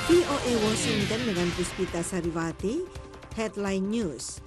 VOA Washington dengan Puspita Sariwati, Headline News.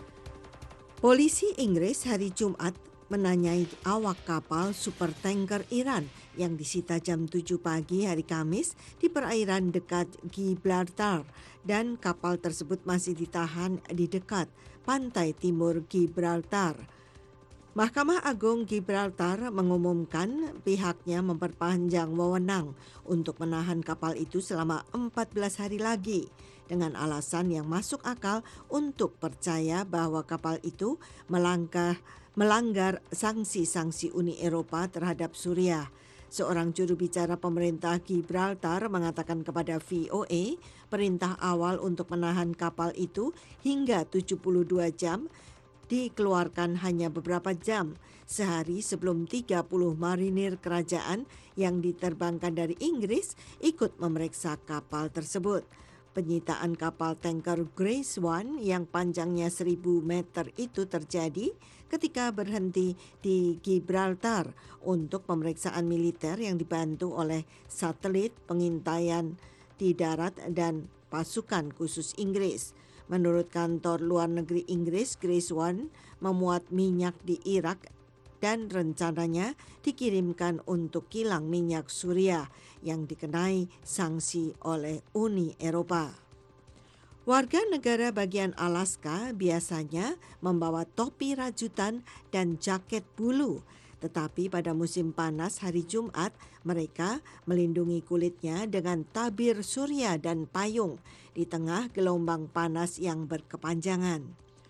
Polisi Inggris hari Jumat menanyai awak kapal supertanker Iran yang disita jam 7 pagi hari Kamis di perairan dekat Gibraltar dan kapal tersebut masih ditahan di dekat pantai timur Gibraltar. Mahkamah Agung Gibraltar mengumumkan pihaknya memperpanjang wewenang untuk menahan kapal itu selama 14 hari lagi dengan alasan yang masuk akal untuk percaya bahwa kapal itu melanggar sanksi-sanksi Uni Eropa terhadap Suriah. Seorang juru bicara pemerintah Gibraltar mengatakan kepada VOA perintah awal untuk menahan kapal itu hingga 72 jam dikeluarkan hanya beberapa jam sehari sebelum 30 marinir kerajaan yang diterbangkan dari Inggris ikut memeriksa kapal tersebut. Penyitaan kapal tanker Grace One yang panjangnya 1.000 meter itu terjadi ketika berhenti di Gibraltar untuk pemeriksaan militer yang dibantu oleh satelit pengintaian di darat dan pasukan khusus Inggris. Menurut kantor luar negeri Inggris, Grace One memuat minyak di Irak dan rencananya dikirimkan untuk kilang minyak Suriah yang dikenai sanksi oleh Uni Eropa. Warga negara bagian Alaska biasanya membawa topi rajutan dan jaket bulu. Tetapi pada musim panas hari Jumat, mereka melindungi kulitnya dengan tabir surya dan payung di tengah gelombang panas yang berkepanjangan.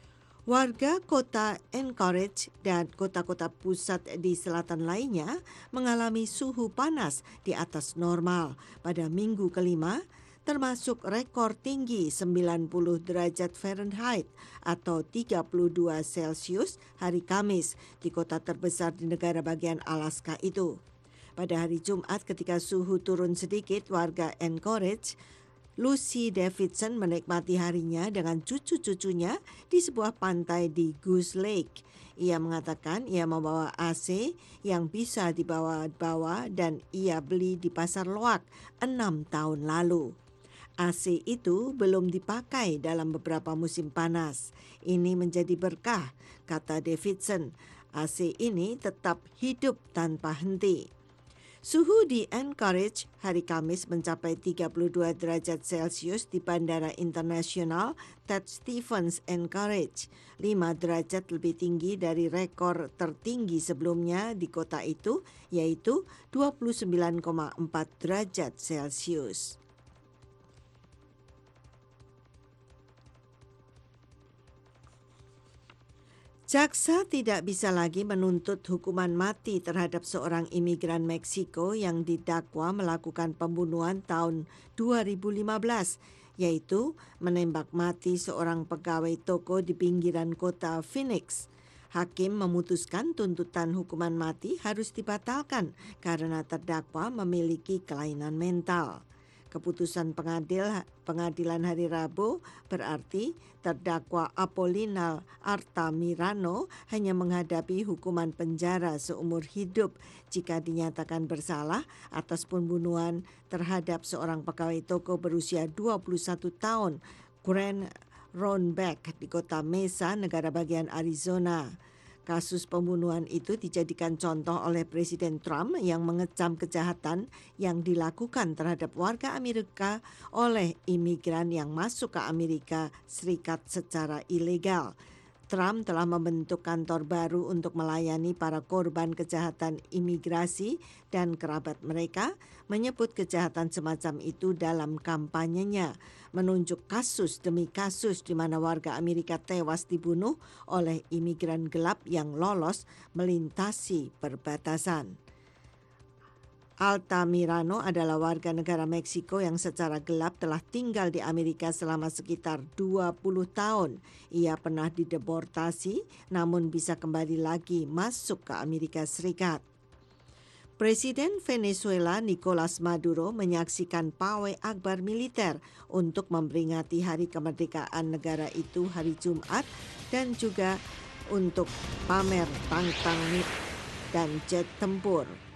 Warga kota Anchorage dan kota-kota pusat di selatan lainnya mengalami suhu panas di atas normal pada minggu kelima, termasuk rekor tinggi 90 derajat Fahrenheit atau 32 Celcius hari Kamis di kota terbesar di negara bagian Alaska itu. Pada hari Jumat ketika suhu turun sedikit, warga Anchorage, Lucy Davidson menikmati harinya dengan cucu-cucunya di sebuah pantai di Goose Lake. Ia mengatakan ia membawa AC yang bisa dibawa-bawa dan ia beli di pasar loak 6 tahun lalu. AC itu belum dipakai dalam beberapa musim panas. Ini menjadi berkah, kata Davidson. AC ini tetap hidup tanpa henti. Suhu di Anchorage hari Kamis mencapai 32 derajat Celcius di Bandara Internasional Ted Stevens Anchorage, 5 derajat lebih tinggi dari rekor tertinggi sebelumnya di kota itu, yaitu 29,4 derajat Celcius. Jaksa tidak bisa lagi menuntut hukuman mati terhadap seorang imigran Meksiko yang didakwa melakukan pembunuhan tahun 2015, yaitu menembak mati seorang pegawai toko di pinggiran kota Phoenix. Hakim memutuskan tuntutan hukuman mati harus dibatalkan karena terdakwa memiliki kelainan mental. Keputusan pengadilan hari Rabu berarti terdakwa Apolinar Altamirano hanya menghadapi hukuman penjara seumur hidup jika dinyatakan bersalah atas pembunuhan terhadap seorang pegawai toko berusia 21 tahun, Grant Roenbeck di kota Mesa, negara bagian Arizona. Kasus pembunuhan itu dijadikan contoh oleh Presiden Trump yang mengecam kejahatan yang dilakukan terhadap warga Amerika oleh imigran yang masuk ke Amerika Serikat secara ilegal. Trump telah membentuk kantor baru untuk melayani para korban kejahatan imigrasi dan kerabat mereka, menyebut kejahatan semacam itu dalam kampanyenya, menunjuk kasus demi kasus di mana warga Amerika tewas dibunuh oleh imigran gelap yang lolos melintasi perbatasan. Altamirano adalah warga negara Meksiko yang secara gelap telah tinggal di Amerika selama sekitar 20 tahun. Ia pernah dideportasi namun bisa kembali lagi masuk ke Amerika Serikat. Presiden Venezuela Nicolas Maduro menyaksikan pawai akbar militer untuk memperingati hari kemerdekaan negara itu hari Jumat dan juga untuk pamer tank dan jet tempur.